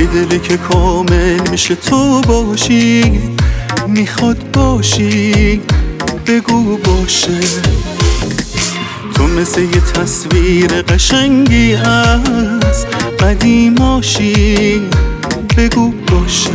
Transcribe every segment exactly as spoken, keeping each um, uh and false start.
دل که کامل میشه تو باشی، میخواد باشی بگو باشه. تو مثل یه تصویر قشنگی از قدیماشی بگو باشه.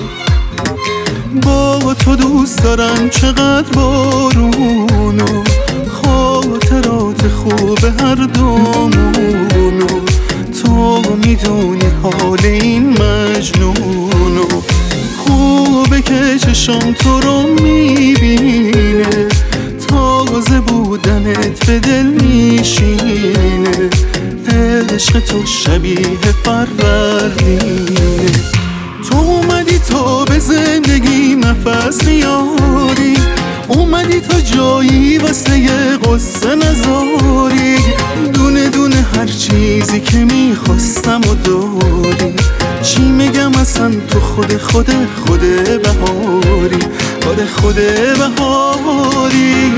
با تو دوست دارم چقدر بارونو، خاطرات خوب هر دومونو. تو میدونی حال این مجنونو، خوبه که چشم تو رو میبینه، تازه بودنت به دل میشینه. عشق تو شبیه فروردینه. تو اومدی تا به زندگی نفس میاری، اومدی تا جایی واسه یه قصه نذاری. دونه دونه هر چیزی که میخواستم و داری. چی میگم اصلا تو خود خود خود بهاری، آره خود بهاری.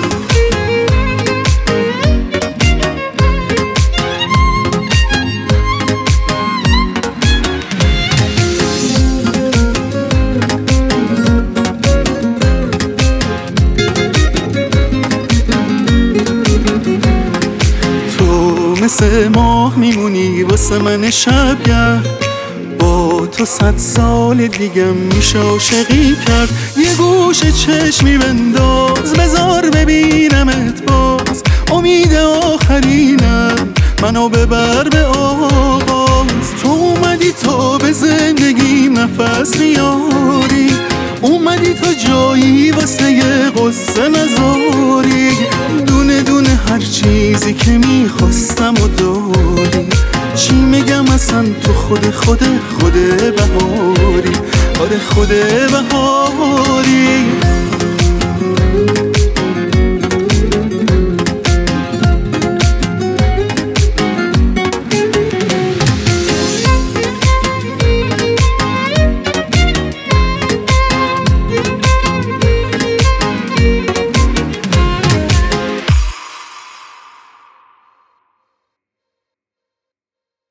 مثل ماه میمونی واسه من شبگرد، با تو صد سال دیگه میشه عاشقی کرد. یه گوش چشمی بنداز بذار ببینمت باز، امید آخرینم منو ببر به آغاز. تو اومدی تا به زندگی نفس میاری، اومدی تا جایی واسه یه قصه نذاری. دونه دونه هر چیزی که میخواستم و داری. چی میگم اصلا تو خود خود خود بهاری، آره خود بهاری.